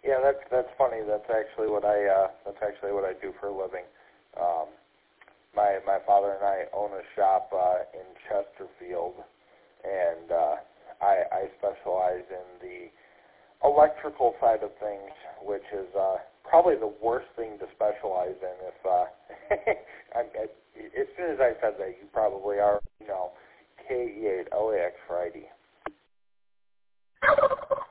Yeah, that's funny. That's actually what I do for a living. My father and I own a shop in Chesterfield, and I specialize in the electrical side of things, which is probably the worst thing to specialize in. If as soon as I said that, you probably already know KE8 LAX for ID.